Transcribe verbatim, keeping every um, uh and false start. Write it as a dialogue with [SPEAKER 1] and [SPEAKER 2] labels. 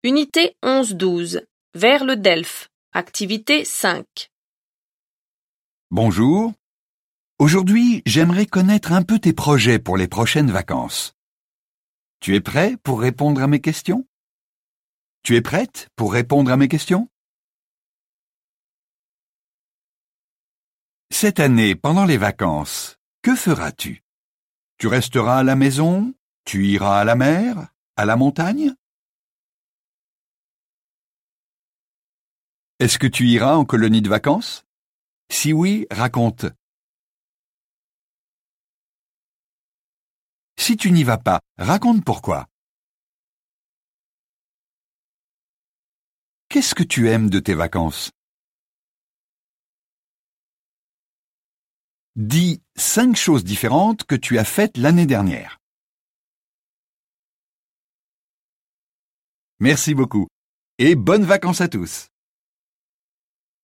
[SPEAKER 1] Unité onze douze. Vers le Delfe. Activité cinq.
[SPEAKER 2] Bonjour. Aujourd'hui, j'aimerais connaître un peu tes projets pour les prochaines vacances. Tu es prêt pour répondre à mes questions? Tu es prête pour répondre à mes questions? Cette année, pendant les vacances, que feras-tu? Tu resteras à la maison? Tu iras à la mer? À la montagne? Est-ce que tu iras en colonie de vacances? Si oui, raconte. Si tu n'y vas pas, raconte pourquoi. Qu'est-ce que tu aimes de tes vacances? Dis cinq choses différentes que tu as faites l'année dernière. Merci beaucoup et bonnes vacances à tous.